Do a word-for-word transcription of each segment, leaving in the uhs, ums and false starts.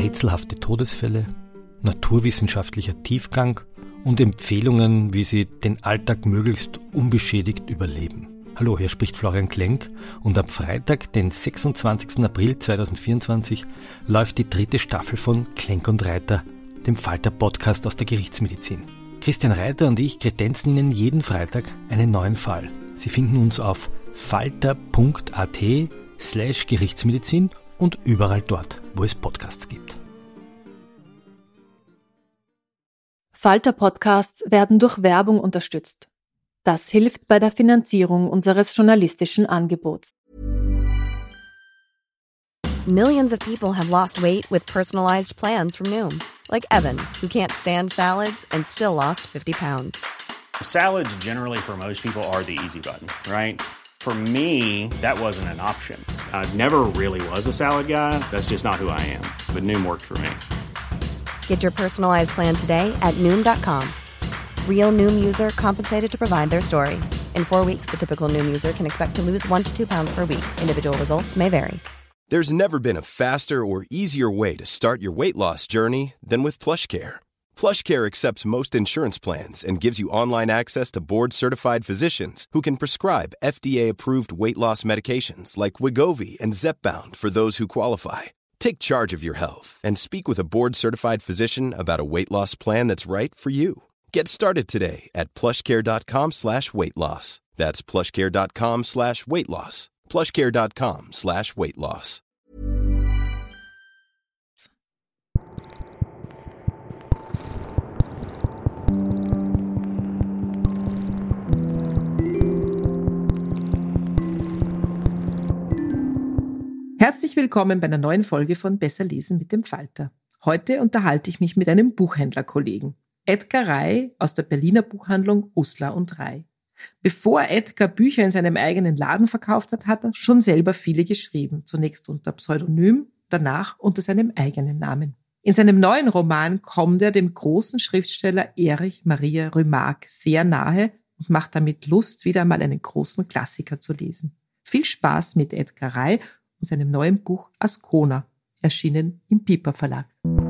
rätselhafte Todesfälle, naturwissenschaftlicher Tiefgang und Empfehlungen, wie Sie den Alltag möglichst unbeschädigt überleben. Hallo, hier spricht Florian Klenk und am Freitag, den sechsundzwanzigsten April zweitausendvierundzwanzig, läuft die dritte Staffel von Klenk und Reiter, dem Falter-Podcast aus der Gerichtsmedizin. Christian Reiter und ich kredenzen Ihnen jeden Freitag einen neuen Fall. Sie finden uns auf falter.at slash Gerichtsmedizin und überall dort, wo es Podcasts gibt. Falter-Podcasts werden durch Werbung unterstützt. Das hilft bei der Finanzierung unseres journalistischen Angebots. Millions of people have lost weight with personalized plans from Noom. Like Evan, who can't stand salads and still lost fifty pounds. Salads generally for most people are the easy button, right? For me, that wasn't an option. I never really was a salad guy. That's just not who I am. But Noom worked for me. Get your personalized plan today at Noom dot com. Real Noom user compensated to provide their story. In four weeks, the typical Noom user can expect to lose one to two pounds per week. Individual results may vary. There's never been a faster or easier way to start your weight loss journey than with PlushCare. PlushCare accepts most insurance plans and gives you online access to board-certified physicians who can prescribe F D A-approved weight loss medications like Wegovy and Zepbound for those who qualify. Take charge of your health and speak with a board-certified physician about a weight loss plan that's right for you. Get started today at plushcare.com slash weight loss. That's plushcare.com slash weight loss. plushcare.com slash weight loss. Herzlich willkommen bei einer neuen Folge von Besser lesen mit dem Falter. Heute unterhalte ich mich mit einem Buchhändlerkollegen, Edgar Rey aus der Berliner Buchhandlung Uslar und Rey. Bevor Edgar Bücher in seinem eigenen Laden verkauft hat, hat er schon selber viele geschrieben. Zunächst unter Pseudonym, danach unter seinem eigenen Namen. In seinem neuen Roman kommt er dem großen Schriftsteller Erich Maria Remarque sehr nahe und macht damit Lust, wieder einmal einen großen Klassiker zu lesen. Viel Spaß mit Edgar Rey und seinem neuen Buch Ascona, erschienen im Piper Verlag.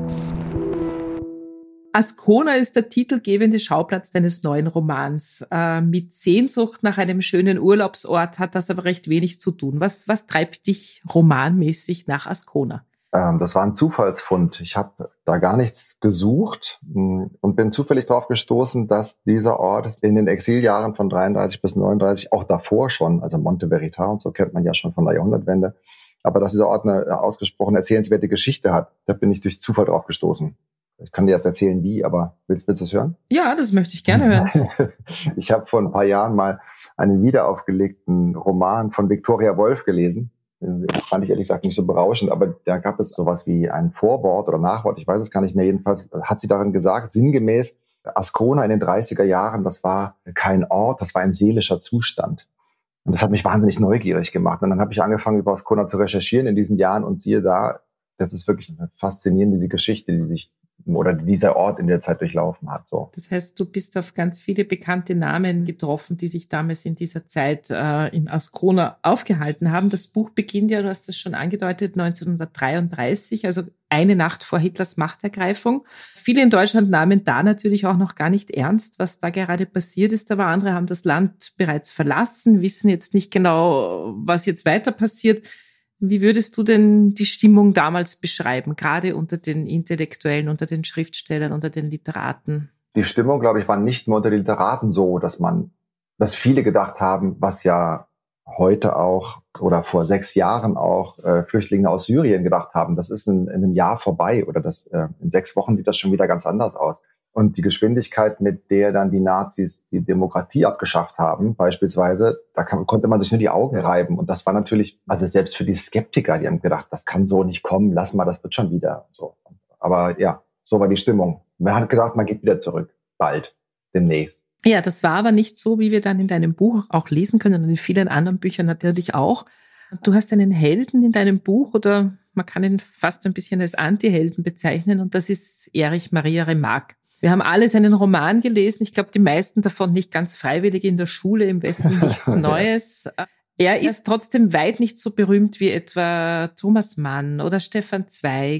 Ascona ist der titelgebende Schauplatz deines neuen Romans. Äh, mit Sehnsucht nach einem schönen Urlaubsort hat das aber recht wenig zu tun. Was, was treibt dich romanmäßig nach Ascona? Ähm, das war ein Zufallsfund. Ich habe da gar nichts gesucht mh, und bin zufällig darauf gestoßen, dass dieser Ort in den Exiljahren von dreiunddreißig bis neununddreißig, auch davor schon, also Monte Verità und so kennt man ja schon von der Jahrhundertwende, aber dass dieser Ort eine ausgesprochen erzählenswerte Geschichte hat, da bin ich durch Zufall drauf gestoßen. Ich kann dir jetzt erzählen, wie, aber willst, willst du es hören? Ja, das möchte ich gerne hören. Ich habe vor ein paar Jahren mal einen wiederaufgelegten Roman von Viktoria Wolf gelesen. Das fand ich ehrlich gesagt nicht so berauschend, aber da gab es sowas wie ein Vorwort oder Nachwort, ich weiß es gar nicht mehr. Jedenfalls hat sie darin gesagt, sinngemäß, Ascona in den dreißiger Jahren, das war kein Ort, das war ein seelischer Zustand. Und das hat mich wahnsinnig neugierig gemacht. Und dann habe ich angefangen, über Ascona zu recherchieren in diesen Jahren und siehe da, das ist wirklich faszinierend, diese Geschichte, die sich oder dieser Ort in der Zeit durchlaufen hat. So. Das heißt, du bist auf ganz viele bekannte Namen getroffen, die sich damals in dieser Zeit äh, in Ascona aufgehalten haben. Das Buch beginnt ja, du hast das schon angedeutet, neunzehnhundertdreiunddreißig, also eine Nacht vor Hitlers Machtergreifung. Viele in Deutschland nahmen da natürlich auch noch gar nicht ernst, was da gerade passiert ist, aber andere haben das Land bereits verlassen, wissen jetzt nicht genau, was jetzt weiter passiert. Wie würdest du denn die Stimmung damals beschreiben, gerade unter den Intellektuellen, unter den Schriftstellern, unter den Literaten? Die Stimmung, glaube ich, war nicht nur unter den Literaten so, dass man, dass viele gedacht haben, was ja heute auch oder vor sechs Jahren auch äh, Flüchtlinge aus Syrien gedacht haben, das ist in, in einem Jahr vorbei oder das äh, in sechs Wochen sieht das schon wieder ganz anders aus. Und die Geschwindigkeit, mit der dann die Nazis die Demokratie abgeschafft haben, beispielsweise, da kann, konnte man sich nur die Augen reiben. Und das war natürlich, also selbst für die Skeptiker, die haben gedacht, das kann so nicht kommen, lass mal, das wird schon wieder so. Aber ja, so war die Stimmung. Man hat gedacht, man geht wieder zurück, bald, demnächst. Ja, das war aber nicht so, wie wir dann in deinem Buch auch lesen können und in vielen anderen Büchern natürlich auch. Du hast einen Helden in deinem Buch oder man kann ihn fast ein bisschen als Anti-Helden bezeichnen und das ist Erich Maria Remarque. Wir haben alle seinen Roman gelesen. Ich glaube, die meisten davon nicht ganz freiwillig in der Schule, im Westen nichts Neues. Er ist trotzdem weit nicht so berühmt wie etwa Thomas Mann oder Stefan Zweig.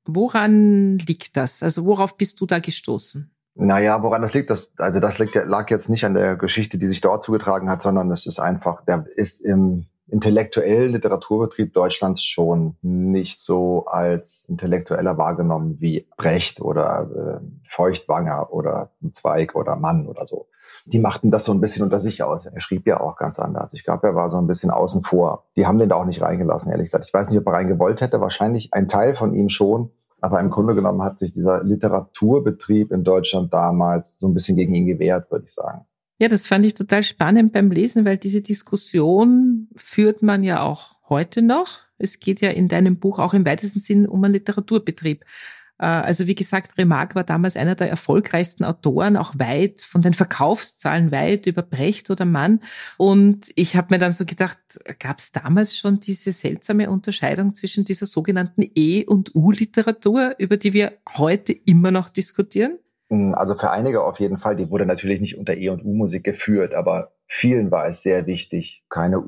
Woran liegt das? Also worauf bist du da gestoßen? Naja, woran das liegt, das, also das liegt, lag jetzt nicht an der Geschichte, die sich dort zugetragen hat, sondern es ist einfach, der ist im intellektuellen Literaturbetrieb Deutschlands schon nicht so als intellektueller wahrgenommen wie Brecht oder äh, Feuchtwanger oder Zweig oder Mann oder so. Die machten das so ein bisschen unter sich aus. Er schrieb ja auch ganz anders. Ich glaube, er war so ein bisschen außen vor. Die haben den da auch nicht reingelassen, ehrlich gesagt. Ich weiß nicht, ob er reingewollt hätte. Wahrscheinlich ein Teil von ihm schon. Aber im Grunde genommen hat sich dieser Literaturbetrieb in Deutschland damals so ein bisschen gegen ihn gewehrt, würde ich sagen. Ja, das fand ich total spannend beim Lesen, weil diese Diskussion führt man ja auch heute noch. Es geht ja in deinem Buch auch im weitesten Sinn um einen Literaturbetrieb. Also wie gesagt, Remarque war damals einer der erfolgreichsten Autoren, auch weit von den Verkaufszahlen weit über Brecht oder Mann. Und ich habe mir dann so gedacht, gab es damals schon diese seltsame Unterscheidung zwischen dieser sogenannten E- und U-Literatur, über die wir heute immer noch diskutieren? Also für einige auf jeden Fall. Die wurde natürlich nicht unter E- und U-Musik geführt, aber vielen war es sehr wichtig, keine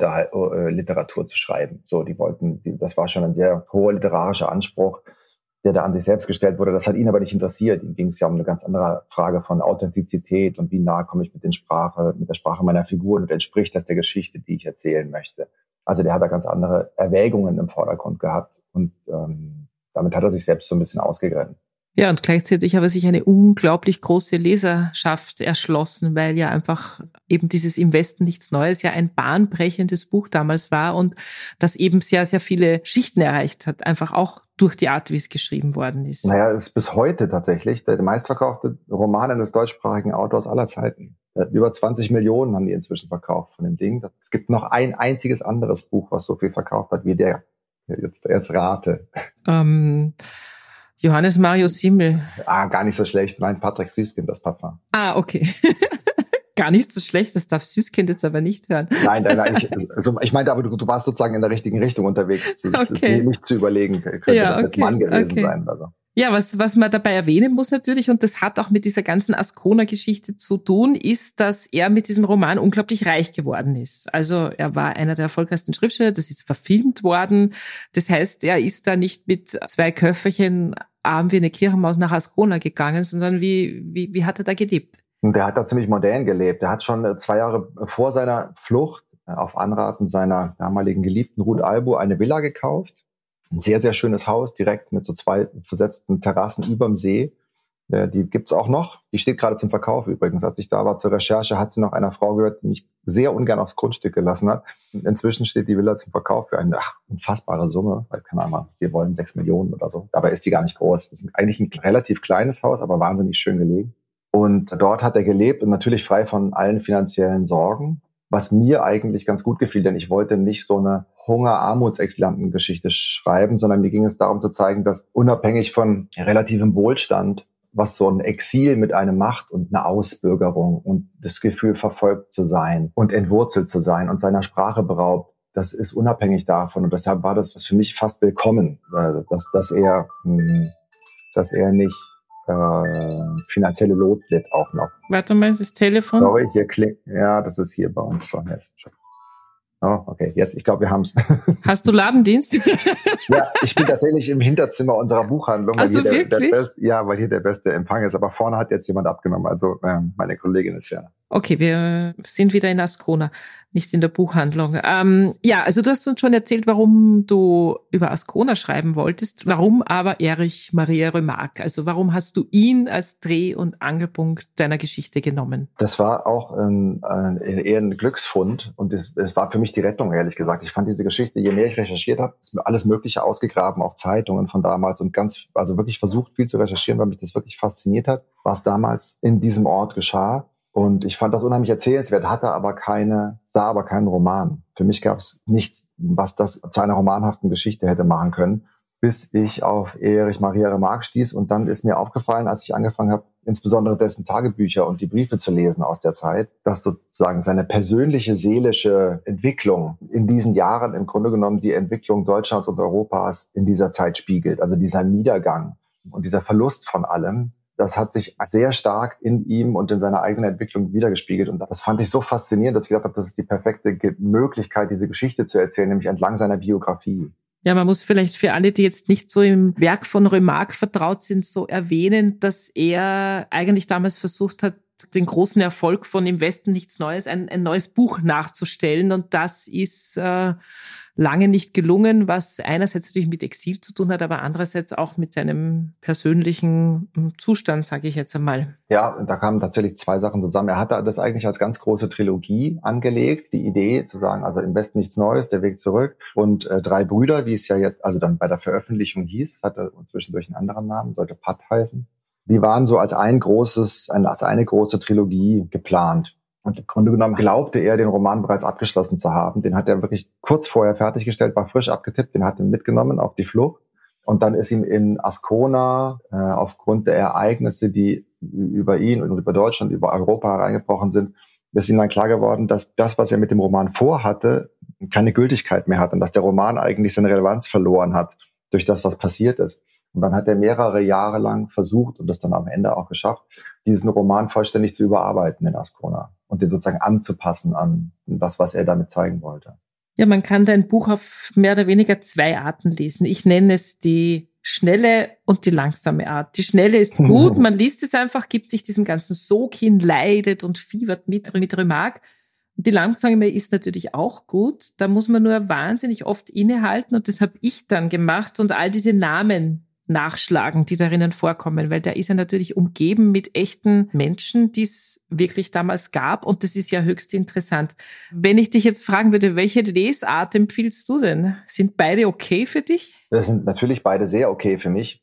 U-Literatur zu schreiben. So, die wollten, das war schon ein sehr hoher literarischer Anspruch, der da an sich selbst gestellt wurde. Das hat ihn aber nicht interessiert. Ihm ging es ja um eine ganz andere Frage von Authentizität und wie nah komme ich mit den Sprache, mit der Sprache meiner Figuren und entspricht das der Geschichte, die ich erzählen möchte. Also der hat da ganz andere Erwägungen im Vordergrund gehabt und ähm, damit hat er sich selbst so ein bisschen ausgegrenzt. Ja, und gleichzeitig habe sich eine unglaublich große Leserschaft erschlossen, weil ja einfach eben dieses Im Westen nichts Neues ja ein bahnbrechendes Buch damals war und das eben sehr, sehr viele Schichten erreicht hat, einfach auch durch die Art, wie es geschrieben worden ist. Naja, es ist bis heute tatsächlich der meistverkaufte Roman eines deutschsprachigen Autors aller Zeiten. Über zwanzig Millionen haben die inzwischen verkauft von dem Ding. Es gibt noch ein einziges anderes Buch, was so viel verkauft hat wie der. Jetzt, jetzt rate. Ähm... Johannes Marius Simmel. Ah, gar nicht so schlecht. Nein, Patrick Süßkind, das Parfum. Ah, okay. Gar nicht so schlecht, das darf Süßkind jetzt aber nicht hören. Nein, nein, nein ich, also ich meinte aber, du, du warst sozusagen in der richtigen Richtung unterwegs, zu, okay. zu, nicht zu überlegen, könnte ja, das okay, jetzt Mann gewesen okay. sein oder so. Ja, was, was man dabei erwähnen muss natürlich, und das hat auch mit dieser ganzen Ascona-Geschichte zu tun, ist, dass er mit diesem Roman unglaublich reich geworden ist. Also er war einer der erfolgreichsten Schriftsteller, das ist verfilmt worden. Das heißt, er ist da nicht mit zwei Köfferchen arm wie eine Kirchenmaus nach Ascona gegangen, sondern wie, wie, wie hat er da gelebt? Der hat da ziemlich modern gelebt. Der hat schon zwei Jahre vor seiner Flucht auf Anraten seiner damaligen Geliebten Ruth Albo eine Villa gekauft. Ein sehr, sehr schönes Haus, direkt mit so zwei versetzten Terrassen überm See. Die gibt's auch noch. Die steht gerade zum Verkauf übrigens. Als ich da war zur Recherche, hat sie noch einer Frau gehört, die mich sehr ungern aufs Grundstück gelassen hat. Inzwischen steht die Villa zum Verkauf für eine ach, unfassbare Summe. Weil, keine Ahnung, wir wollen sechs Millionen oder so. Dabei ist die gar nicht groß. Das ist eigentlich ein relativ kleines Haus, aber wahnsinnig schön gelegen. Und dort hat er gelebt und natürlich frei von allen finanziellen Sorgen. Was mir eigentlich ganz gut gefiel, denn ich wollte nicht so eine Hunger-Armuts-Exilanten-Geschichte schreiben, sondern mir ging es darum zu zeigen, dass unabhängig von relativem Wohlstand, was so ein Exil mit einer Macht und einer Ausbürgerung und das Gefühl, verfolgt zu sein und entwurzelt zu sein und seiner Sprache beraubt, das ist unabhängig davon. Und deshalb war das für mich fast willkommen, dass, dass er, dass er nicht äh, finanzielle Not litt auch noch. Warte mal, das Telefon. Sorry, hier klingt, ja, das ist hier bei uns schon. Oh, okay, jetzt, ich glaube, wir haben es. Hast du Ladendienst? Ja, ich bin tatsächlich im Hinterzimmer unserer Buchhandlung. Ach so, der, wirklich? Der Best, ja, weil hier der beste Empfang ist. Aber vorne hat jetzt jemand abgenommen. Also ähm, meine Kollegin ist ja. Okay, wir sind wieder in Ascona, nicht in der Buchhandlung. Ähm, ja, also du hast uns schon erzählt, warum du über Ascona schreiben wolltest. Warum aber Erich Maria Remarque? Also warum hast du ihn als Dreh- und Angelpunkt deiner Geschichte genommen? Das war auch ein, ein, eher ein Glücksfund und es, es war für mich die Rettung, ehrlich gesagt. Ich fand diese Geschichte, je mehr ich recherchiert habe, ist mir alles Mögliche ausgegraben, auch Zeitungen von damals und ganz, also wirklich versucht, viel zu recherchieren, weil mich das wirklich fasziniert hat, was damals in diesem Ort geschah. Und ich fand das unheimlich erzählenswert, hatte aber keine, sah aber keinen Roman. Für mich gab es nichts, was das zu einer romanhaften Geschichte hätte machen können, bis ich auf Erich Maria Remarque stieß. Und dann ist mir aufgefallen, als ich angefangen habe, insbesondere dessen Tagebücher und die Briefe zu lesen aus der Zeit, dass sozusagen seine persönliche, seelische Entwicklung in diesen Jahren im Grunde genommen die Entwicklung Deutschlands und Europas in dieser Zeit spiegelt. Also dieser Niedergang und dieser Verlust von allem. Das hat sich sehr stark in ihm und in seiner eigenen Entwicklung wiedergespiegelt. Und das fand ich so faszinierend, dass ich gedacht habe, das ist die perfekte Möglichkeit, diese Geschichte zu erzählen, nämlich entlang seiner Biografie. Ja, man muss vielleicht für alle, die jetzt nicht so im Werk von Remarque vertraut sind, so erwähnen, dass er eigentlich damals versucht hat, den großen Erfolg von Im Westen nichts Neues, ein, ein neues Buch nachzustellen. Und das ist äh, lange nicht gelungen, was einerseits natürlich mit Exil zu tun hat, aber andererseits auch mit seinem persönlichen Zustand, sage ich jetzt einmal. Ja, da kamen tatsächlich zwei Sachen zusammen. Er hatte das eigentlich als ganz große Trilogie angelegt, die Idee zu sagen, also Im Westen nichts Neues, der Weg zurück und äh, Drei Brüder, wie es ja jetzt, also dann bei der Veröffentlichung hieß, hatte zwischendurch einen anderen Namen, sollte Patt heißen. Die waren so als ein großes, als eine große Trilogie geplant. Und im Grunde genommen glaubte er, den Roman bereits abgeschlossen zu haben. Den hat er wirklich kurz vorher fertiggestellt, war frisch abgetippt, den hat er mitgenommen auf die Flucht. Und dann ist ihm in Ascona äh, aufgrund der Ereignisse, die über ihn und über Deutschland, über Europa hereingebrochen sind, ist ihm dann klar geworden, dass das, was er mit dem Roman vorhatte, keine Gültigkeit mehr hat und dass der Roman eigentlich seine Relevanz verloren hat durch das, was passiert ist. Und dann hat er mehrere Jahre lang versucht und das dann am Ende auch geschafft, diesen Roman vollständig zu überarbeiten in Ascona und den sozusagen anzupassen an das, was er damit zeigen wollte. Ja, man kann dein Buch auf mehr oder weniger zwei Arten lesen. Ich nenne es die schnelle und die langsame Art. Die schnelle ist gut, man liest es einfach, gibt sich diesem ganzen Sog hin, leidet und fiebert mit, mit Remarque. Die langsame ist natürlich auch gut. Da muss man nur wahnsinnig oft innehalten und das habe ich dann gemacht und all diese Namen nachschlagen, die darinnen vorkommen, weil da ist er natürlich umgeben mit echten Menschen, die es wirklich damals gab und das ist ja höchst interessant. Wenn ich dich jetzt fragen würde, welche Lesart empfiehlst du denn? Sind beide okay für dich? Das sind natürlich beide sehr okay für mich.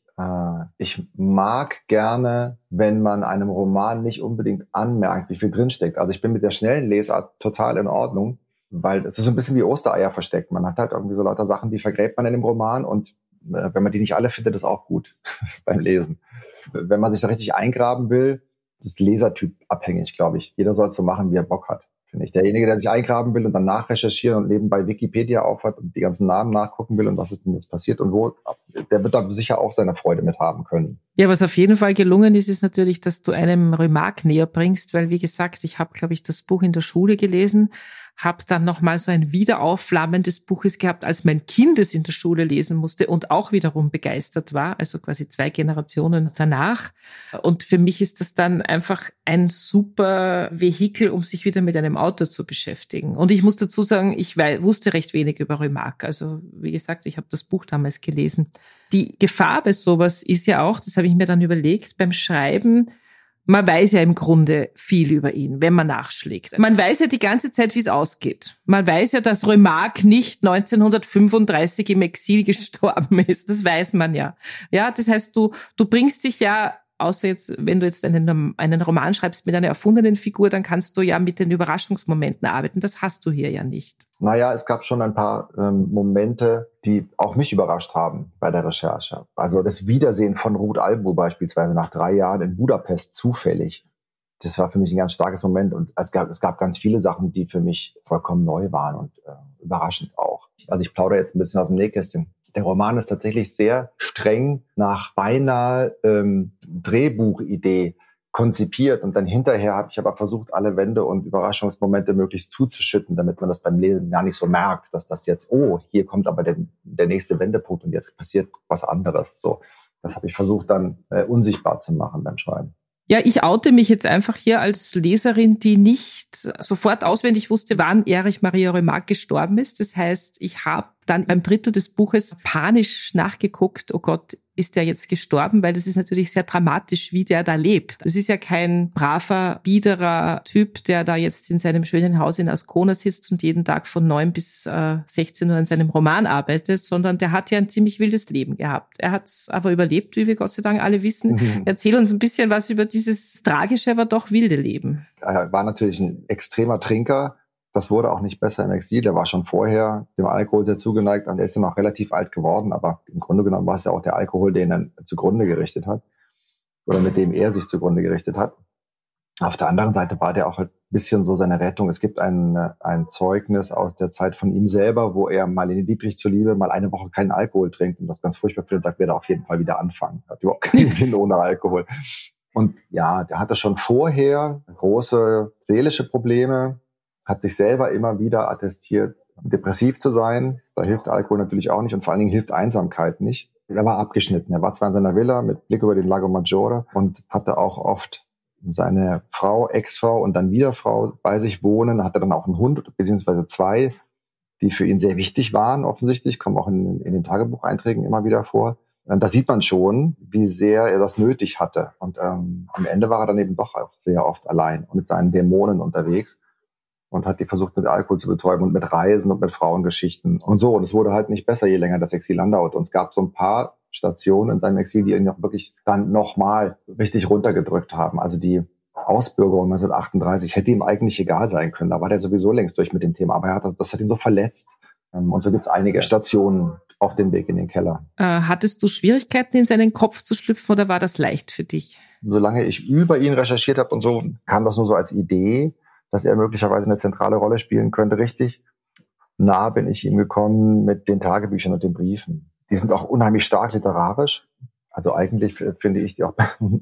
Ich mag gerne, wenn man einem Roman nicht unbedingt anmerkt, wie viel drinsteckt. Also ich bin mit der schnellen Lesart total in Ordnung, weil es ist so ein bisschen wie Ostereier versteckt. Man hat halt irgendwie so lauter Sachen, die vergräbt man in dem Roman und wenn man die nicht alle findet, ist auch gut beim Lesen. Wenn man sich da richtig eingraben will, ist Lesertyp abhängig, glaube ich. Jeder soll es so machen, wie er Bock hat, finde ich. Derjenige, der sich eingraben will und dann nachrecherchieren und nebenbei Wikipedia aufhat und die ganzen Namen nachgucken will und was ist denn jetzt passiert und wo, der wird da sicher auch seine Freude mit haben können. Ja, was auf jeden Fall gelungen ist, ist natürlich, dass du einem Remarque näher bringst, weil wie gesagt, ich habe, glaube ich, das Buch in der Schule gelesen, habe dann nochmal so ein Wiederaufflammen des Buches gehabt, als mein Kind es in der Schule lesen musste und auch wiederum begeistert war, also quasi zwei Generationen danach. Und für mich ist das dann einfach ein super Vehikel, um sich wieder mit einem Autor zu beschäftigen. Und ich muss dazu sagen, ich wusste recht wenig über Remarque. Also wie gesagt, ich habe das Buch damals gelesen. Die Gefahr bei sowas ist ja auch, das habe ich mir dann überlegt, beim Schreiben, man weiß ja im Grunde viel über ihn, wenn man nachschlägt. Man weiß ja die ganze Zeit, wie es ausgeht. Man weiß ja, dass Remarque nicht neunzehnhundertfünfunddreißig im Exil gestorben ist. Das weiß man ja. Ja, das heißt, du, du bringst dich ja, außer jetzt, wenn du jetzt einen, einen Roman schreibst mit einer erfundenen Figur, dann kannst du ja mit den Überraschungsmomenten arbeiten. Das hast du hier ja nicht. Naja, es gab schon ein paar ähm, Momente, die auch mich überrascht haben bei der Recherche. Also das Wiedersehen von Ruth Albu beispielsweise nach drei Jahren in Budapest zufällig. Das war für mich ein ganz starkes Moment. Und es gab, es gab ganz viele Sachen, die für mich vollkommen neu waren und äh, überraschend auch. Also ich plaudere jetzt ein bisschen aus dem Nähkästchen. Der Roman ist tatsächlich sehr streng nach beinahe ähm, Drehbuchidee konzipiert. Und dann hinterher habe ich aber versucht, alle Wende und Überraschungsmomente möglichst zuzuschütten, damit man das beim Lesen gar nicht so merkt, dass das jetzt, oh, hier kommt aber der, der nächste Wendepunkt und jetzt passiert was anderes. So, das habe ich versucht dann äh, unsichtbar zu machen beim Schreiben. Ja, ich oute mich jetzt einfach hier als Leserin, die nicht sofort auswendig wusste, wann Erich Maria Remarque gestorben ist. Das heißt, ich habe dann beim Drittel des Buches panisch nachgeguckt, oh Gott, ist der jetzt gestorben? Weil das ist natürlich sehr dramatisch, wie der da lebt. Das ist ja kein braver, biederer Typ, der da jetzt in seinem schönen Haus in Ascona sitzt und jeden Tag von neun bis äh, sechzehn Uhr an seinem Roman arbeitet, sondern der hat ja ein ziemlich wildes Leben gehabt. Er hat es aber überlebt, wie wir Gott sei Dank alle wissen. Mhm. Erzähl uns ein bisschen was über dieses tragische, aber doch wilde Leben. Er war natürlich ein extremer Trinker. Das wurde auch nicht besser im Exil. Der war schon vorher dem Alkohol sehr zugeneigt und er ist dann auch relativ alt geworden. Aber im Grunde genommen war es ja auch der Alkohol, den er zugrunde gerichtet hat oder mit dem er sich zugrunde gerichtet hat. Auf der anderen Seite war der auch ein bisschen so seine Rettung. Es gibt ein, ein Zeugnis aus der Zeit von ihm selber, wo er mal in Dietrich zuliebe mal eine Woche keinen Alkohol trinkt und das ganz furchtbar findet, sagt, werde auf jeden Fall wieder anfangen. Hat überhaupt keinen Sinn ohne Alkohol. Und ja, der hatte schon vorher große seelische Probleme, hat sich selber immer wieder attestiert, depressiv zu sein. Da hilft Alkohol natürlich auch nicht und vor allen Dingen hilft Einsamkeit nicht. Er war abgeschnitten. Er war zwar in seiner Villa mit Blick über den Lago Maggiore und hatte auch oft seine Frau, Ex-Frau und dann wieder Frau bei sich wohnen. Hatte dann auch einen Hund, beziehungsweise zwei, die für ihn sehr wichtig waren, offensichtlich. Kommen auch in, in den Tagebucheinträgen immer wieder vor. Da sieht man schon, wie sehr er das nötig hatte. Und ähm, am Ende war er dann eben doch auch sehr oft allein und mit seinen Dämonen unterwegs und hat die versucht, mit Alkohol zu betäuben und mit Reisen und mit Frauengeschichten und so. Und es wurde halt nicht besser, je länger das Exil andauerte. Und es gab so ein paar Stationen in seinem Exil, die ihn auch wirklich dann nochmal richtig runtergedrückt haben. Also die Ausbürgerung neunzehnhundertachtunddreißig hätte ihm eigentlich egal sein können. Da war der sowieso längst durch mit dem Thema. Aber er hat das, das hat ihn so verletzt. Und so gibt es einige Stationen auf dem Weg in den Keller. Äh, hattest du Schwierigkeiten, in seinen Kopf zu schlüpfen oder war das leicht für dich? Solange ich über ihn recherchiert habe und so, kam das nur so als Idee, dass er möglicherweise eine zentrale Rolle spielen könnte. Richtig nah bin ich ihm gekommen mit den Tagebüchern und den Briefen. Die sind auch unheimlich stark literarisch. Also eigentlich finde ich die auch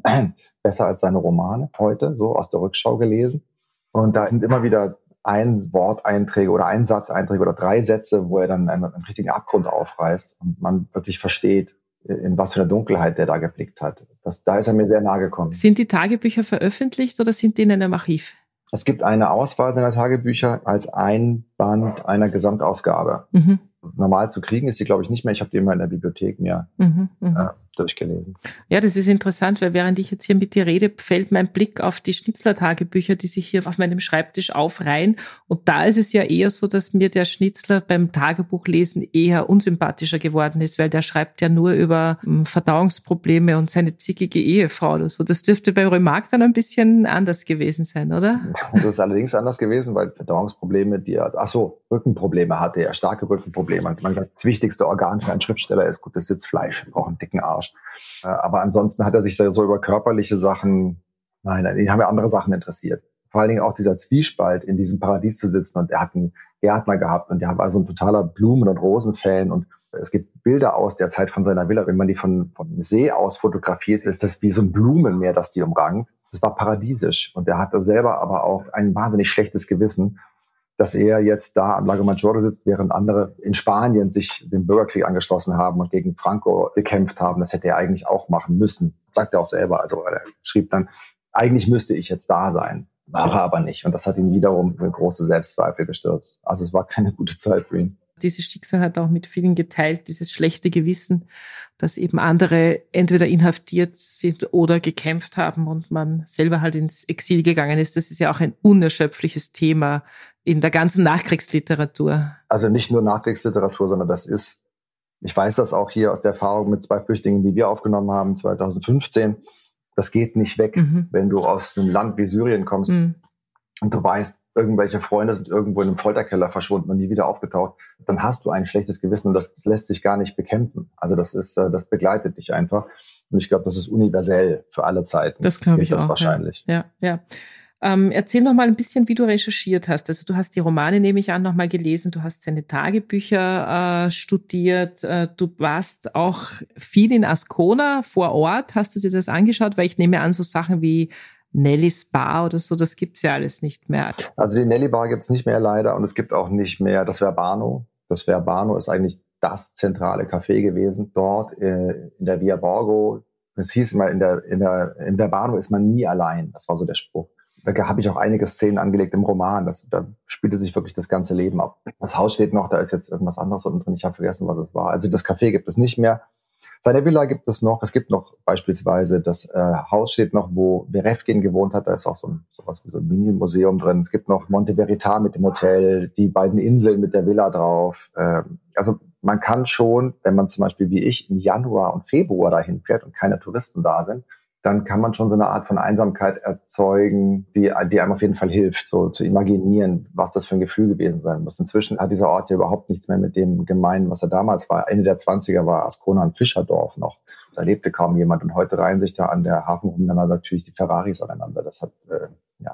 besser als seine Romane heute, so aus der Rückschau gelesen. Und da sind immer wieder ein Worteinträge oder ein Satzeinträge oder drei Sätze, wo er dann einen, einen richtigen Abgrund aufreißt und man wirklich versteht, in was für eine Dunkelheit der da geblickt hat. Das, da ist er mir sehr nahe gekommen. Sind die Tagebücher veröffentlicht oder sind die in einem Archiv? Es gibt eine Auswahl seiner Tagebücher als ein Band einer Gesamtausgabe. Mhm. Normal zu kriegen ist die, glaube ich, nicht mehr. Ich habe die immer in der Bibliothek mir mhm, mh. äh, durchgelesen. Ja, das ist interessant, weil während ich jetzt hier mit dir rede, fällt mein Blick auf die Schnitzler-Tagebücher, die sich hier auf meinem Schreibtisch aufreihen. Und da ist es ja eher so, dass mir der Schnitzler beim Tagebuchlesen eher unsympathischer geworden ist, weil der schreibt ja nur über um, Verdauungsprobleme und seine zickige Ehefrau oder so. Das dürfte bei Remarque dann ein bisschen anders gewesen sein, oder? Das ist allerdings anders gewesen, weil Verdauungsprobleme, die er, ach so, Rückenprobleme hatte er, starke Rückenprobleme. Man sagt, das wichtigste Organ für einen Schriftsteller ist gutes Sitzfleisch. Wir brauchen einen dicken Arsch. Aber ansonsten hat er sich da so über körperliche Sachen, nein, nein, ihn haben ja andere Sachen interessiert. Vor allen Dingen auch dieser Zwiespalt, in diesem Paradies zu sitzen. Und er hat einen Gärtner gehabt und der war so ein totaler Blumen- und Rosenfan. Und es gibt Bilder aus der Zeit von seiner Villa. Wenn man die von, vom See aus fotografiert, ist das wie so ein Blumenmeer, das die umrankt. Das war paradiesisch. Und er hatte selber aber auch ein wahnsinnig schlechtes Gewissen, dass er jetzt da am Lago Maggiore sitzt, während andere in Spanien sich dem Bürgerkrieg angeschlossen haben und gegen Franco gekämpft haben. Das hätte er eigentlich auch machen müssen. Sagt er auch selber. Also er schrieb dann, eigentlich müsste ich jetzt da sein. War er aber nicht. Und das hat ihn wiederum in große Selbstzweifel gestürzt. Also es war keine gute Zeit für ihn. Dieses Schicksal hat auch mit vielen geteilt, dieses schlechte Gewissen, dass eben andere entweder inhaftiert sind oder gekämpft haben und man selber halt ins Exil gegangen ist. Das ist ja auch ein unerschöpfliches Thema in der ganzen Nachkriegsliteratur. Also nicht nur Nachkriegsliteratur, sondern das ist, ich weiß das auch hier aus der Erfahrung mit zwei Flüchtlingen, die wir aufgenommen haben, zwanzig fünfzehn, das geht nicht weg, mhm. wenn du aus einem Land wie Syrien kommst mhm. und du weißt, irgendwelche Freunde sind irgendwo in einem Folterkeller verschwunden und nie wieder aufgetaucht, dann hast du ein schlechtes Gewissen und das lässt sich gar nicht bekämpfen. Also das ist, das begleitet dich einfach. Und ich glaube, das ist universell für alle Zeiten. Das glaube ich das auch. Wahrscheinlich. Ja, ja. ja. Ähm, erzähl noch mal ein bisschen, wie du recherchiert hast. Also du hast die Romane, nehme ich an, noch mal gelesen. Du hast seine Tagebücher äh, studiert. Äh, du warst auch viel in Ascona vor Ort. Hast du dir das angeschaut? Weil ich nehme an, so Sachen wie Nellys Bar oder so, das gibt's ja alles nicht mehr. Also die Nelly Bar gibt's nicht mehr leider und es gibt auch nicht mehr das Verbano. Das Verbano ist eigentlich das zentrale Café gewesen dort äh, in der Via Borgo. Es hieß immer, in der, in der, im Verbano ist man nie allein. Das war so der Spruch. Da habe ich auch einige Szenen angelegt im Roman. Das, da spielte sich wirklich das ganze Leben ab. Das Haus steht noch, da ist jetzt irgendwas anderes unten drin. Ich habe vergessen, was es war. Also das Café gibt es nicht mehr. Seine Villa gibt es noch. Es gibt noch beispielsweise das äh, Haus steht noch, wo Berefkin gewohnt hat. Da ist auch so ein sowas wie so ein Mini-Museum drin. Es gibt noch Monte Verita mit dem Hotel, die beiden Inseln mit der Villa drauf. Ähm, also man kann schon, wenn man zum Beispiel wie ich im Januar und Februar dahin fährt und keine Touristen da sind, dann kann man schon so eine Art von Einsamkeit erzeugen, die, die einem auf jeden Fall hilft, so zu imaginieren, was das für ein Gefühl gewesen sein muss. Inzwischen hat dieser Ort ja überhaupt nichts mehr mit dem gemein, was er damals war. Ende der zwanziger war Ascona ein Fischerdorf noch. Da lebte kaum jemand und heute reihen sich da an der Hafenpromenade natürlich die Ferraris aneinander. Das hat, äh, ja,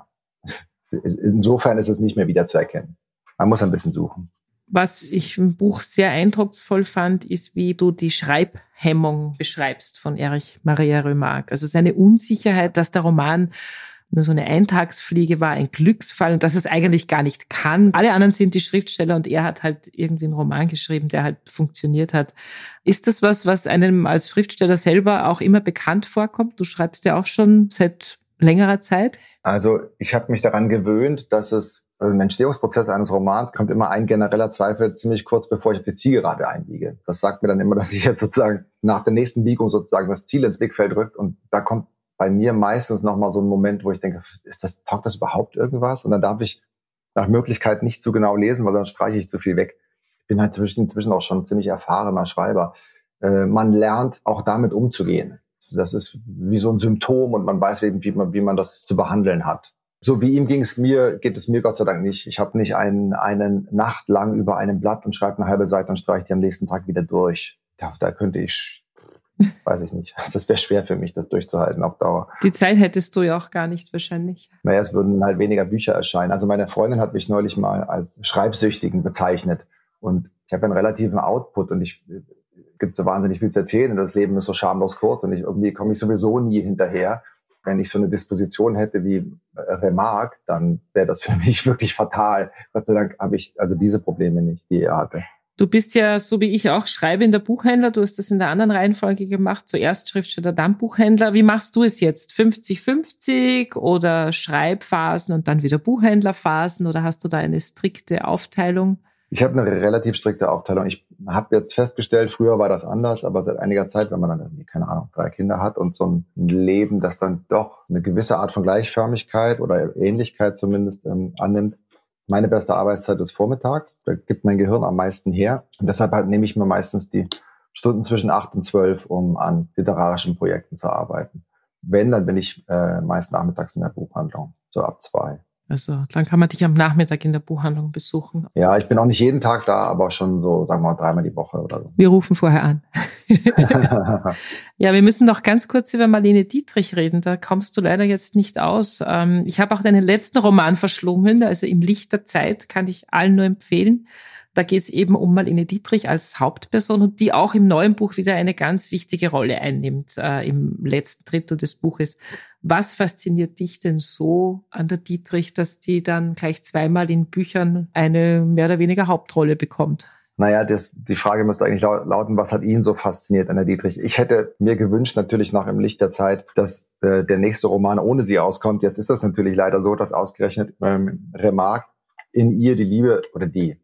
insofern ist es nicht mehr wiederzuerkennen. Man muss ein bisschen suchen. Was ich im Buch sehr eindrucksvoll fand, ist, wie du die Schreibhemmung beschreibst von Erich Maria Remarque. Also seine Unsicherheit, dass der Roman nur so eine Eintagsfliege war, ein Glücksfall und dass es eigentlich gar nicht kann. Alle anderen sind die Schriftsteller und er hat halt irgendwie einen Roman geschrieben, der halt funktioniert hat. Ist das was, was einem als Schriftsteller selber auch immer bekannt vorkommt? Du schreibst ja auch schon seit längerer Zeit. Also ich habe mich daran gewöhnt, dass es also im Entstehungsprozess eines Romans kommt immer ein genereller Zweifel ziemlich kurz bevor ich auf die Zielgerade einbiege. Das sagt mir dann immer, dass ich jetzt sozusagen nach der nächsten Biegung sozusagen das Ziel ins Blickfeld rückt und da kommt bei mir meistens nochmal so ein Moment, wo ich denke, ist das, taugt das überhaupt irgendwas? Und dann darf ich nach Möglichkeit nicht zu genau lesen, weil dann streiche ich zu viel weg. Ich bin halt inzwischen auch schon ein ziemlich erfahrener Schreiber. Äh, man lernt auch damit umzugehen. Das ist wie so ein Symptom und man weiß eben, wie man, wie man das zu behandeln hat. So wie ihm ging es mir, geht es mir Gott sei Dank nicht. Ich habe nicht einen, einen Nacht lang über einem Blatt und schreibe eine halbe Seite und streiche die am nächsten Tag wieder durch. Ja, da könnte ich, weiß ich nicht. Das wäre schwer für mich, das durchzuhalten auf Dauer. Die Zeit hättest du ja auch gar nicht wahrscheinlich. Naja, es würden halt weniger Bücher erscheinen. Also meine Freundin hat mich neulich mal als Schreibsüchtigen bezeichnet. Und ich habe einen relativen Output und ich es gibt so wahnsinnig viel zu erzählen und das Leben ist so schamlos kurz und ich, irgendwie komme ich sowieso nie hinterher. Wenn ich so eine Disposition hätte wie Remarque, dann wäre das für mich wirklich fatal. Gott sei Dank habe ich also diese Probleme nicht, die er hatte. Du bist ja, so wie ich auch, schreibender Buchhändler. Du hast das in der anderen Reihenfolge gemacht. Zuerst Schriftsteller, dann Buchhändler. Wie machst du es jetzt? fünfzig fünfzig oder Schreibphasen und dann wieder Buchhändlerphasen? Oder hast du da eine strikte Aufteilung? Ich habe eine relativ strikte Aufteilung. Ich habe jetzt festgestellt, früher war das anders, aber seit einiger Zeit, wenn man dann irgendwie, keine Ahnung, drei Kinder hat und so ein Leben, das dann doch eine gewisse Art von Gleichförmigkeit oder Ähnlichkeit zumindest ähm, annimmt. Meine beste Arbeitszeit ist vormittags. Da gibt mein Gehirn am meisten her. Und deshalb halt nehme ich mir meistens die Stunden zwischen acht und zwölf, um an literarischen Projekten zu arbeiten. Wenn, dann bin ich äh, meist nachmittags in der Buchhandlung, so ab zwei. Also dann kann man dich am Nachmittag in der Buchhandlung besuchen. Ja, ich bin auch nicht jeden Tag da, aber schon so, sagen wir mal, dreimal die Woche oder so. Wir rufen vorher an. Ja, wir müssen noch ganz kurz über Marlene Dietrich reden. Da kommst du leider jetzt nicht aus. Ich habe auch deinen letzten Roman verschlungen, also Im Licht der Zeit, kann ich allen nur empfehlen. Da geht es eben um Marlene Dietrich als Hauptperson und die auch im neuen Buch wieder eine ganz wichtige Rolle einnimmt, äh, im letzten Drittel des Buches. Was fasziniert dich denn so an der Dietrich, dass die dann gleich zweimal in Büchern eine mehr oder weniger Hauptrolle bekommt? Naja, das, die Frage müsste eigentlich lauten, was hat ihn so fasziniert an der Dietrich? Ich hätte mir gewünscht, natürlich nach Im Licht der Zeit, dass äh, der nächste Roman ohne sie auskommt. Jetzt ist das natürlich leider so, dass ausgerechnet ähm, Remarque in ihr die Liebe oder die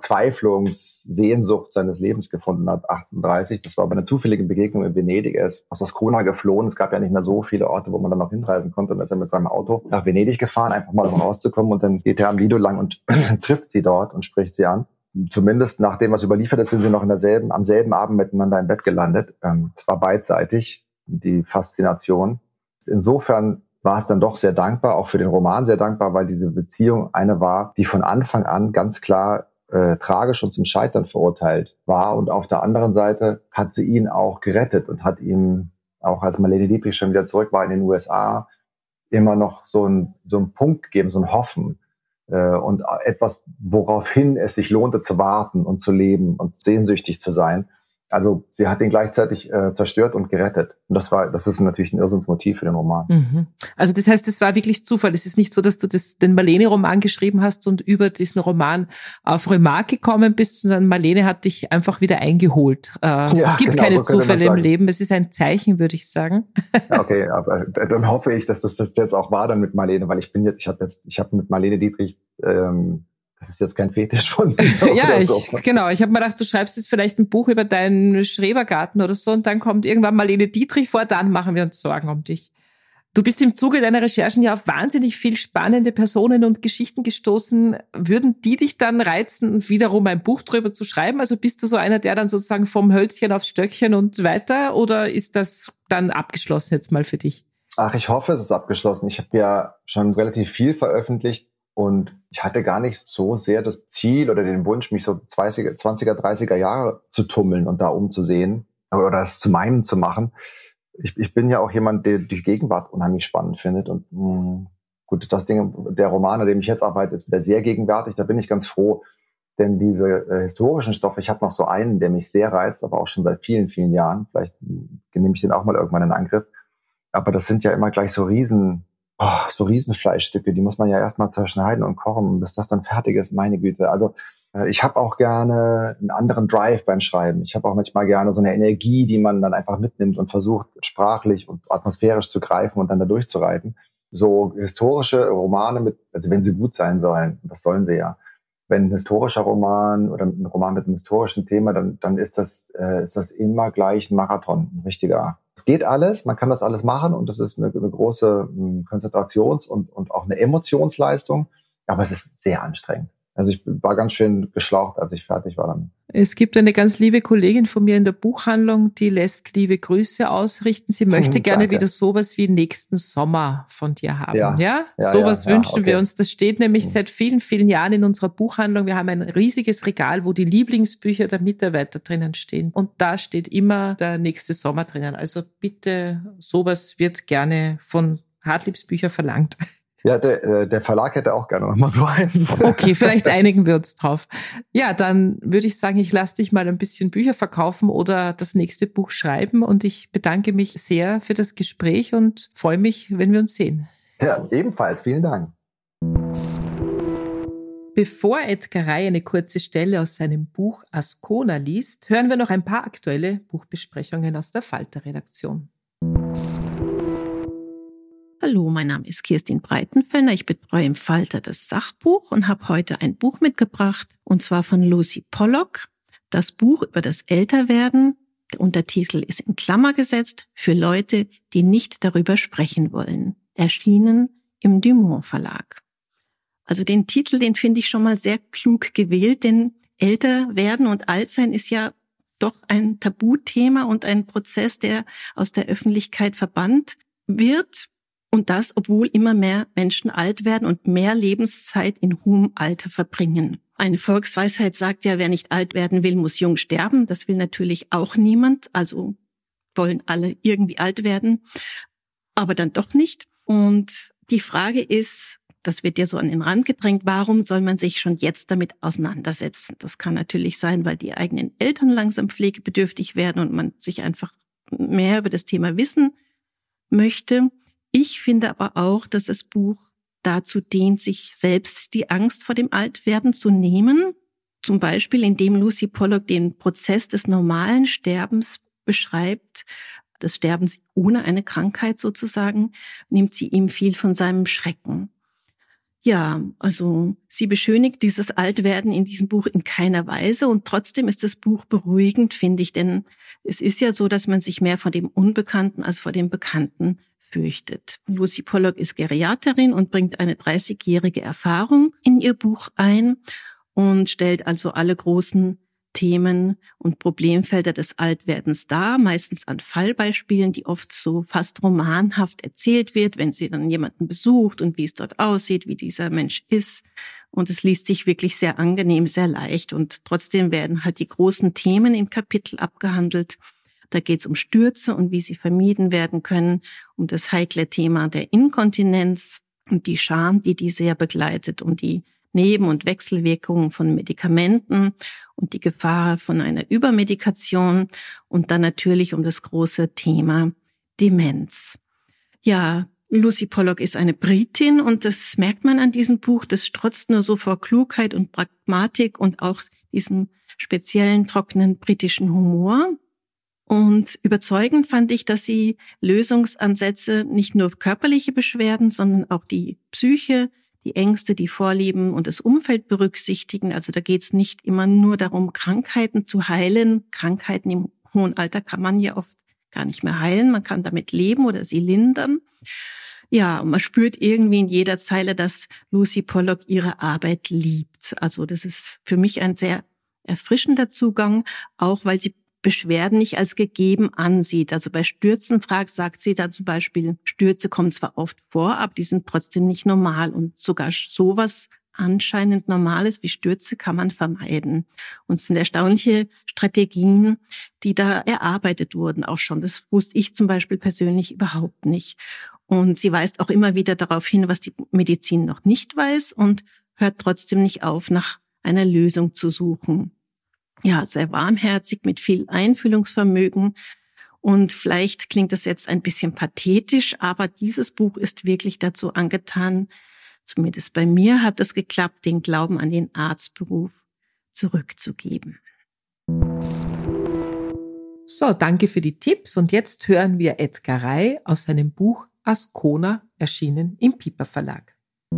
Verzweiflungssehnsucht seines Lebens gefunden hat, achtunddreißig. Das war aber eine zufällige Begegnung in Venedig. Er ist aus Ascona geflohen. Es gab ja nicht mehr so viele Orte, wo man dann noch hinreisen konnte. Und dann ist er mit seinem Auto nach Venedig gefahren, einfach mal um rauszukommen. Und dann geht er am Lido lang und trifft sie dort und spricht sie an. Zumindest nach dem, was überliefert ist, sind sie noch in derselben, am selben Abend miteinander im Bett gelandet. Ähm, es war beidseitig, die Faszination. Insofern war es dann doch sehr dankbar, auch für den Roman sehr dankbar, weil diese Beziehung eine war, die von Anfang an ganz klar äh, tragisch und zum Scheitern verurteilt war. Und auf der anderen Seite hat sie ihn auch gerettet und hat ihm, auch als Marlene Dietrich schon wieder zurück war in den U S A, immer noch so ein so einen Punkt gegeben, so ein Hoffen äh, und etwas, woraufhin es sich lohnte zu warten und zu leben und sehnsüchtig zu sein. Also sie hat ihn gleichzeitig äh, zerstört und gerettet. Und das war, das ist natürlich ein Irrsinnsmotiv für den Roman. Mhm. Also das heißt, es war wirklich Zufall. Es ist nicht so, dass du das, den Marlene-Roman geschrieben hast und über diesen Roman auf Remarque gekommen bist, sondern Marlene hat dich einfach wieder eingeholt. Äh, ja, es gibt genau, keine so Zufälle im Leben. Es ist ein Zeichen, würde ich sagen. Okay, aber dann hoffe ich, dass das, das jetzt auch war dann mit Marlene, weil ich bin jetzt, ich habe jetzt, ich habe mit Marlene Dietrich ähm, das ist jetzt kein Fetisch von mir. Ja, ich, so. genau. Ich habe mir gedacht, du schreibst jetzt vielleicht ein Buch über deinen Schrebergarten oder so und dann kommt irgendwann Marlene Dietrich vor, dann machen wir uns Sorgen um dich. Du bist im Zuge deiner Recherchen ja auf wahnsinnig viel spannende Personen und Geschichten gestoßen. Würden die dich dann reizen, wiederum ein Buch drüber zu schreiben? Also bist du so einer, der dann sozusagen vom Hölzchen aufs Stöckchen und weiter? Oder ist das dann abgeschlossen jetzt mal für dich? Ach, ich hoffe, es ist abgeschlossen. Ich habe ja schon relativ viel veröffentlicht. Und ich hatte gar nicht so sehr das Ziel oder den Wunsch, mich so zwanziger, dreißiger Jahre zu tummeln und da umzusehen oder das zu meinem zu machen. Ich, ich bin ja auch jemand, der die Gegenwart unheimlich spannend findet. Und mh, gut, das Ding, der Roman, an dem ich jetzt arbeite, ist wieder sehr gegenwärtig. Da bin ich ganz froh, denn diese äh, historischen Stoffe, ich habe noch so einen, der mich sehr reizt, aber auch schon seit vielen, vielen Jahren. Vielleicht nehme ich den auch mal irgendwann in Angriff. Aber das sind ja immer gleich so riesen oh, so Riesenfleischstücke, die muss man ja erstmal zerschneiden und kochen, bis das dann fertig ist, meine Güte. Also äh, ich habe auch gerne einen anderen Drive beim Schreiben. Ich habe auch manchmal gerne so eine Energie, die man dann einfach mitnimmt und versucht, sprachlich und atmosphärisch zu greifen und dann da durchzureiten. So historische Romane mit, also wenn sie gut sein sollen, das sollen sie ja. Wenn ein historischer Roman oder ein Roman mit einem historischen Thema, dann, dann ist das, äh, ist das immer gleich ein Marathon, ein richtiger. Es geht alles, man kann das alles machen und das ist eine, eine große Konzentrations- und, und auch eine Emotionsleistung, aber es ist sehr anstrengend. Also ich war ganz schön geschlaucht, als ich fertig war damit. Es gibt eine ganz liebe Kollegin von mir in der Buchhandlung, die lässt liebe Grüße ausrichten. Sie möchte Hm, gerne danke. wieder sowas wie nächsten Sommer von dir haben. Ja, Ja, ja, sowas ja, ja, wünschen okay. wir uns. Das steht nämlich Hm. seit vielen, vielen Jahren in unserer Buchhandlung. Wir haben ein riesiges Regal, wo die Lieblingsbücher der Mitarbeiter drinnen stehen. Und da steht immer der nächste Sommer drinnen. Also bitte, sowas wird gerne von Hartliebs Bücher verlangt. Ja, der, der Verlag hätte auch gerne noch mal so eins. Okay, vielleicht einigen wir uns drauf. Ja, dann würde ich sagen, ich lasse dich mal ein bisschen Bücher verkaufen oder das nächste Buch schreiben und ich bedanke mich sehr für das Gespräch und freue mich, wenn wir uns sehen. Ja, ebenfalls. Vielen Dank. Bevor Edgar Rey eine kurze Stelle aus seinem Buch Ascona liest, hören wir noch ein paar aktuelle Buchbesprechungen aus der Falter-Redaktion. Hallo, mein Name ist Kirstin Breitenfellner. Ich betreue im Falter das Sachbuch und habe heute ein Buch mitgebracht, und zwar von Lucy Pollock. Das Buch über das Älterwerden. Der Untertitel ist in Klammer gesetzt für Leute, die nicht darüber sprechen wollen. Erschienen im Dumont Verlag. Also den Titel, den finde ich schon mal sehr klug gewählt, denn älter werden und alt sein ist ja doch ein Tabuthema und ein Prozess, der aus der Öffentlichkeit verbannt wird. Und das, obwohl immer mehr Menschen alt werden und mehr Lebenszeit in hohem Alter verbringen. Eine Volksweisheit sagt ja, wer nicht alt werden will, muss jung sterben. Das will natürlich auch niemand. Also wollen alle irgendwie alt werden, aber dann doch nicht. Und die Frage ist, das wird ja so an den Rand gedrängt, warum soll man sich schon jetzt damit auseinandersetzen? Das kann natürlich sein, weil die eigenen Eltern langsam pflegebedürftig werden und man sich einfach mehr über das Thema wissen möchte. Ich finde aber auch, dass das Buch dazu dient, sich selbst die Angst vor dem Altwerden zu nehmen. Zum Beispiel, indem Lucy Pollock den Prozess des normalen Sterbens beschreibt, des Sterbens ohne eine Krankheit sozusagen, nimmt sie ihm viel von seinem Schrecken. Ja, also sie beschönigt dieses Altwerden in diesem Buch in keiner Weise und trotzdem ist das Buch beruhigend, finde ich, denn es ist ja so, dass man sich mehr vor dem Unbekannten als vor dem Bekannten fürchtet. Lucy Pollock ist Geriaterin und bringt eine dreißigjährige Erfahrung in ihr Buch ein und stellt also alle großen Themen und Problemfelder des Altwerdens dar, meistens an Fallbeispielen, die oft so fast romanhaft erzählt wird, wenn sie dann jemanden besucht und wie es dort aussieht, wie dieser Mensch ist. Und es liest sich wirklich sehr angenehm, sehr leicht und trotzdem werden halt die großen Themen in Kapitel abgehandelt. Da geht es um Stürze und wie sie vermieden werden können, um das heikle Thema der Inkontinenz und die Scham, die diese ja begleitet, um die Neben- und Wechselwirkungen von Medikamenten und die Gefahr von einer Übermedikation und dann natürlich um das große Thema Demenz. Ja, Lucy Pollock ist eine Britin und das merkt man an diesem Buch, das strotzt nur so vor Klugheit und Pragmatik und auch diesem speziellen, trockenen britischen Humor. Und überzeugend fand ich, dass sie Lösungsansätze, nicht nur körperliche Beschwerden, sondern auch die Psyche, die Ängste, die Vorlieben und das Umfeld berücksichtigen. Also da geht es nicht immer nur darum, Krankheiten zu heilen. Krankheiten im hohen Alter kann man ja oft gar nicht mehr heilen. Man kann damit leben oder sie lindern. Ja, und man spürt irgendwie in jeder Zeile, dass Lucy Pollock ihre Arbeit liebt. Also das ist für mich ein sehr erfrischender Zugang, auch weil sie Beschwerden nicht als gegeben ansieht. Also bei Stürzen fragt, sagt sie dann zum Beispiel, Stürze kommen zwar oft vor, aber die sind trotzdem nicht normal. Und sogar sowas anscheinend Normales wie Stürze kann man vermeiden. Und es sind erstaunliche Strategien, die da erarbeitet wurden auch schon. Das wusste ich zum Beispiel persönlich überhaupt nicht. Und sie weist auch immer wieder darauf hin, was die Medizin noch nicht weiß und hört trotzdem nicht auf, nach einer Lösung zu suchen. Ja, sehr warmherzig, mit viel Einfühlungsvermögen Und vielleicht klingt das jetzt ein bisschen pathetisch, aber dieses Buch ist wirklich dazu angetan, zumindest bei mir hat es geklappt, den Glauben an den Arztberuf zurückzugeben. So, danke für die Tipps und jetzt hören wir Edgar Rey aus seinem Buch Ascona, erschienen im Piper Verlag.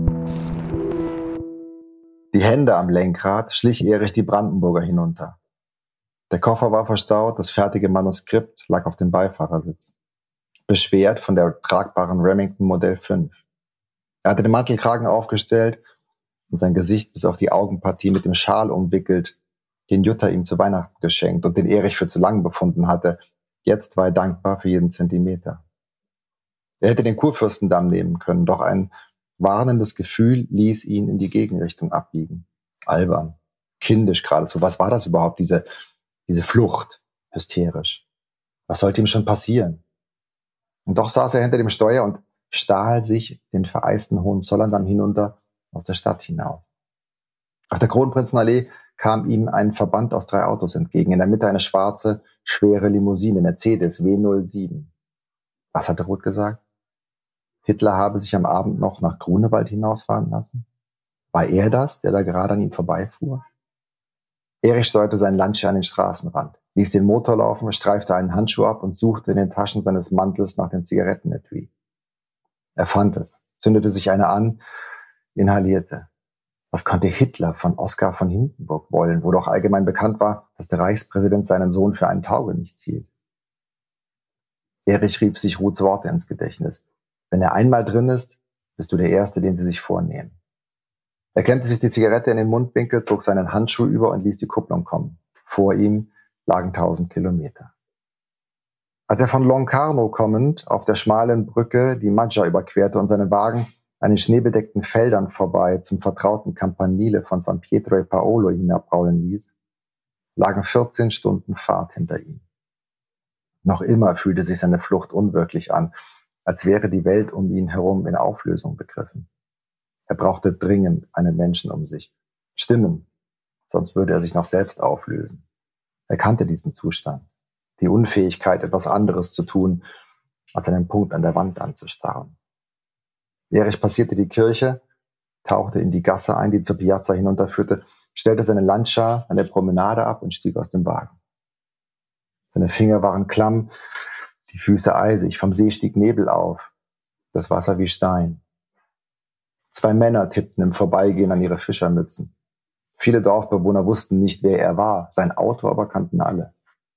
Die Hände am Lenkrad schlich Erich die Brandenburger hinunter. Der Koffer war verstaut, das fertige Manuskript lag auf dem Beifahrersitz, beschwert von der tragbaren Remington Modell fünf. Er hatte den Mantelkragen aufgestellt und sein Gesicht bis auf die Augenpartie mit dem Schal umwickelt, den Jutta ihm zu Weihnachten geschenkt und den Erich für zu lang befunden hatte. Jetzt war er dankbar für jeden Zentimeter. Er hätte den Kurfürstendamm nehmen können, doch ein warnendes Gefühl ließ ihn in die Gegenrichtung abbiegen. Albern, kindisch geradezu. Was war das überhaupt, diese, diese Flucht? Hysterisch. Was sollte ihm schon passieren? Und doch saß er hinter dem Steuer und stahl sich den vereisten Hohenzollerndamm hinunter aus der Stadt hinaus. Auf der Kronprinzenallee kam ihm ein Verband aus drei Autos entgegen. In der Mitte eine schwarze, schwere Limousine, Mercedes W null sieben. Was hatte Roth gesagt? Hitler habe sich am Abend noch nach Grunewald hinausfahren lassen? War er das, der da gerade an ihm vorbeifuhr? Erich steuerte seinen Lancia an den Straßenrand, ließ den Motor laufen, streifte einen Handschuh ab und suchte in den Taschen seines Mantels nach dem Zigarettenetui. Er fand es, zündete sich eine an, inhalierte. Was konnte Hitler von Oskar von Hindenburg wollen, wo doch allgemein bekannt war, dass der Reichspräsident seinen Sohn für einen Taugenichts hielt? Erich rief sich Roths Worte ins Gedächtnis. Wenn er einmal drin ist, bist du der Erste, den sie sich vornehmen. Er klemmte sich die Zigarette in den Mundwinkel, zog seinen Handschuh über und ließ die Kupplung kommen. Vor ihm lagen tausend Kilometer. Als er von Locarno kommend auf der schmalen Brücke die Maggia überquerte und seinen Wagen an den schneebedeckten Feldern vorbei zum vertrauten Campanile von San Pietro e Paolo hinabrollen ließ, lagen vierzehn Stunden Fahrt hinter ihm. Noch immer fühlte sich seine Flucht unwirklich an, als wäre die Welt um ihn herum in Auflösung begriffen. Er brauchte dringend einen Menschen um sich. Stimmen, sonst würde er sich noch selbst auflösen. Er kannte diesen Zustand, die Unfähigkeit, etwas anderes zu tun, als einen Punkt an der Wand anzustarren. Erich passierte die Kirche, tauchte in die Gasse ein, die zur Piazza hinunterführte, stellte seine Lancia an der Promenade ab und stieg aus dem Wagen. Seine Finger waren klamm, die Füße eisig, vom See stieg Nebel auf, das Wasser wie Stein. Zwei Männer tippten im Vorbeigehen an ihre Fischermützen. Viele Dorfbewohner wussten nicht, wer er war, sein Auto aber kannten alle.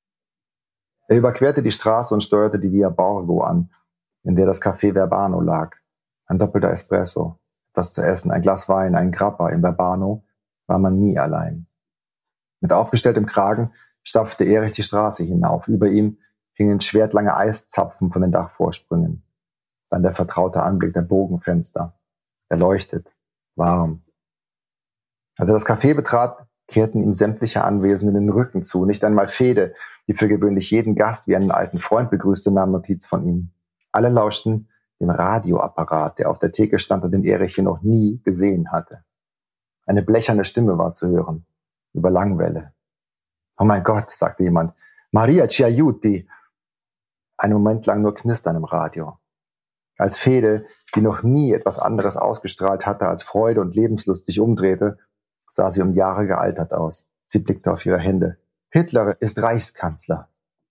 Er überquerte die Straße und steuerte die Via Borgo an, in der das Café Verbano lag. Ein doppelter Espresso, etwas zu essen, ein Glas Wein, ein Grappa. Im Verbano war man nie allein. Mit aufgestelltem Kragen stapfte Erich die Straße hinauf. Über ihm hingen schwertlange Eiszapfen von den Dachvorsprüngen. Dann der vertraute Anblick der Bogenfenster. Erleuchtet, warm. Als er das Café betrat, kehrten ihm sämtliche Anwesenden den Rücken zu. Nicht einmal Fede, die für gewöhnlich jeden Gast wie einen alten Freund begrüßte, nahm Notiz von ihm. Alle lauschten dem Radioapparat, der auf der Theke stand und den Erich hier noch nie gesehen hatte. Eine blecherne Stimme war zu hören, über Langwelle. Oh mein Gott, sagte jemand, Maria ci aiuti. Einen Moment lang nur Knistern im Radio. Als Fede, die noch nie etwas anderes ausgestrahlt hatte als Freude und Lebenslust, sich umdrehte, sah sie um Jahre gealtert aus. Sie blickte auf ihre Hände. Hitler ist Reichskanzler.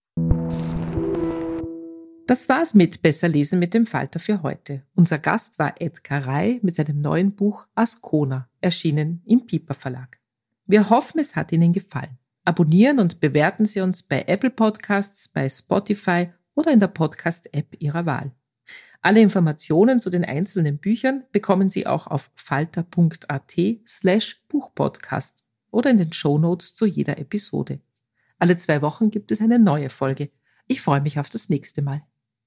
Das war's mit Besser lesen mit dem Falter für heute. Unser Gast war Edgar Rey mit seinem neuen Buch Ascona, erschienen im Piper Verlag. Wir hoffen, es hat Ihnen gefallen. Abonnieren und bewerten Sie uns bei Apple Podcasts, bei Spotify oder in der Podcast-App Ihrer Wahl. Alle Informationen zu den einzelnen Büchern bekommen Sie auch auf falter.at slash Buchpodcast oder in den Shownotes zu jeder Episode. Alle zwei Wochen gibt es eine neue Folge. Ich freue mich auf das nächste Mal.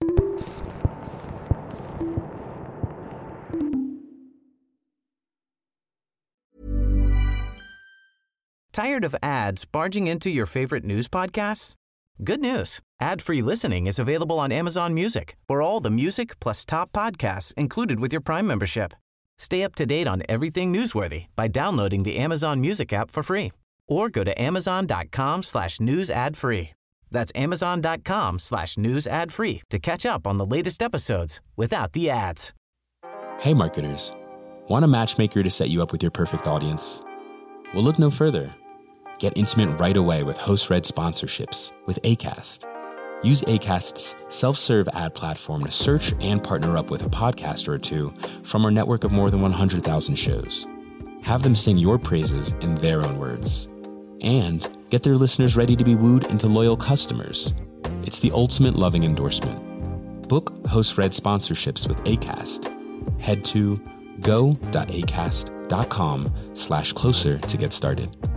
Tired of ads barging into your favorite news podcasts? Good news. Ad-free listening is available on Amazon Music for all the music plus top podcasts included with your Prime membership. Stay up to date on everything newsworthy by downloading the Amazon Music app for free or go to amazon.com slash news ad free. That's amazon.com slash news ad free to catch up on the latest episodes without the ads. Hey marketers, want a matchmaker to set you up with your perfect audience? Well, look no further. Get intimate right away with host-read sponsorships with Acast. Use Acast's self-serve ad platform to search and partner up with a podcaster or two from our network of more than one hundred thousand shows. Have them sing your praises in their own words. And get their listeners ready to be wooed into loyal customers. It's the ultimate loving endorsement. Book host-read sponsorships with Acast. Head to go.acast.com slash closer to get started.